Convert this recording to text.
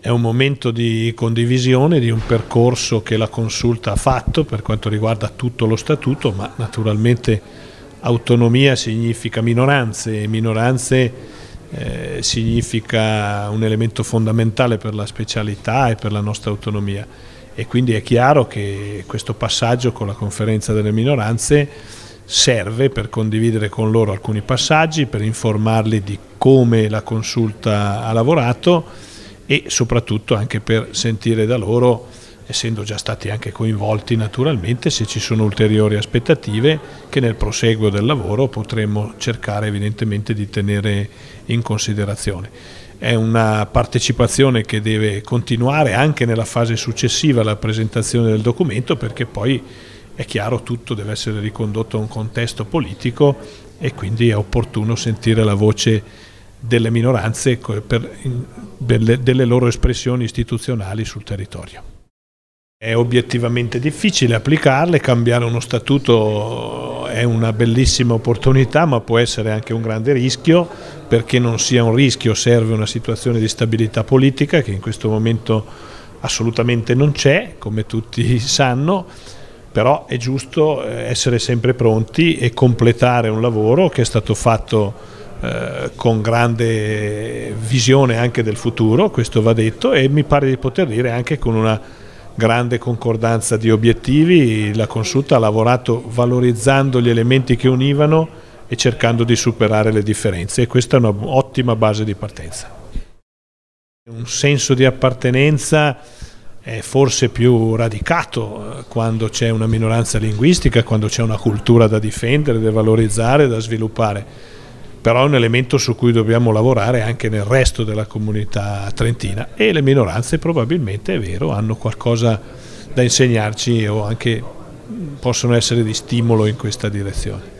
è un momento di condivisione di un percorso che la Consulta ha fatto per quanto riguarda tutto lo Statuto, ma naturalmente autonomia significa minoranze e minoranze significa un elemento fondamentale per la specialità e per la nostra autonomia, e quindi è chiaro che questo passaggio con la Conferenza delle Minoranze serve per condividere con loro alcuni passaggi, per informarli di come la Consulta ha lavorato e soprattutto anche per sentire da loro, essendo già stati anche coinvolti naturalmente, se ci sono ulteriori aspettative che nel proseguo del lavoro potremo cercare evidentemente di tenere in considerazione. È una partecipazione che deve continuare anche nella fase successiva alla presentazione del documento, perché poi è chiaro tutto deve essere ricondotto a un contesto politico e quindi è opportuno sentire la voce delle minoranze delle loro espressioni istituzionali sul territorio. È obiettivamente difficile applicarle, cambiare uno statuto è una bellissima opportunità, ma può essere anche un grande rischio. Perché non sia un rischio serve una situazione di stabilità politica che in questo momento assolutamente non c'è, come tutti sanno, però è giusto essere sempre pronti e completare un lavoro che è stato fatto con grande visione anche del futuro, questo va detto, e mi pare di poter dire anche con una grande concordanza di obiettivi. La Consulta ha lavorato valorizzando gli elementi che univano e cercando di superare le differenze, e questa è un'ottima base di partenza. Un senso di appartenenza è forse più radicato quando c'è una minoranza linguistica, quando c'è una cultura da difendere, da valorizzare, da sviluppare. Però è un elemento su cui dobbiamo lavorare anche nel resto della comunità trentina, e le minoranze probabilmente, è vero, hanno qualcosa da insegnarci o anche possono essere di stimolo in questa direzione.